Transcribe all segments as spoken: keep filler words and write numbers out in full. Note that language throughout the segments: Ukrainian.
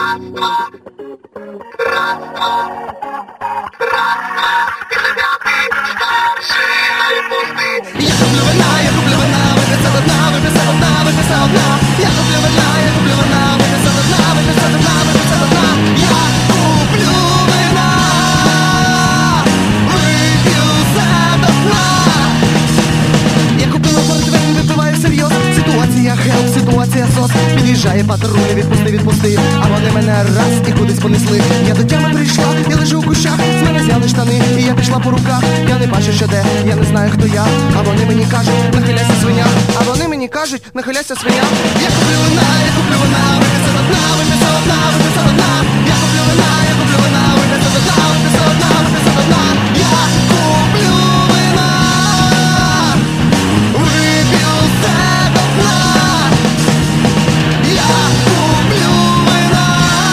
куплю вина, я куплю вина, виписа до дна, виписа до дна, виписа одна. Я куплю вина, я куплю вина, виписа до дна, виписа до дна, виписа до дна. Я куплю вина, вип'ю все до дна. Я купила портвейн, випиваю всерйоз. Ситуація хелп, ситуація сос. Під'їжджає патруль, відпусти, відпусти. А вони мене раз і кудись понесли. Я до тями прийшла, я лежу у кущах. З мене зняли штани, і я пішла по руках. Я не бачу, що де, я не знаю, хто я. А вони мені кажуть, нахиляйся, свиня. А вони мені кажуть, нахиляйся, свиня. Я куплю вина, я куплю вина, виписа до дна, виписа до дна, виписа до дна. Я куплю вина, я куплю вина, виписа до дна, виписа до дна, виписа до дна. Я куплю вина, вип'ю все до дна. Я куплю вина,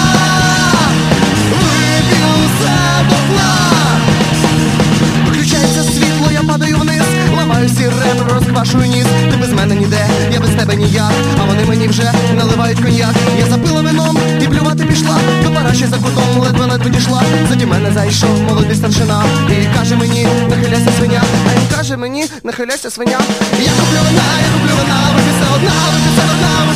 вип'ю все до дна. Виключається світло, я падаю вниз. Ламаю всі ребра, розквашую ніс. Ти без мене ніде, я без тебе ніяк. А вони мені вже наливають коньяк. Я запила вином і плювати пішла. До параші за кутом ледве-ледве дійшла. Заді мене зайшов молодий старшина і каже мені, нахиляйся, свиня. А він каже мені, нахиляйся, свиня. Я куплю вина, я куплю вина, виписа одна, виписа одна.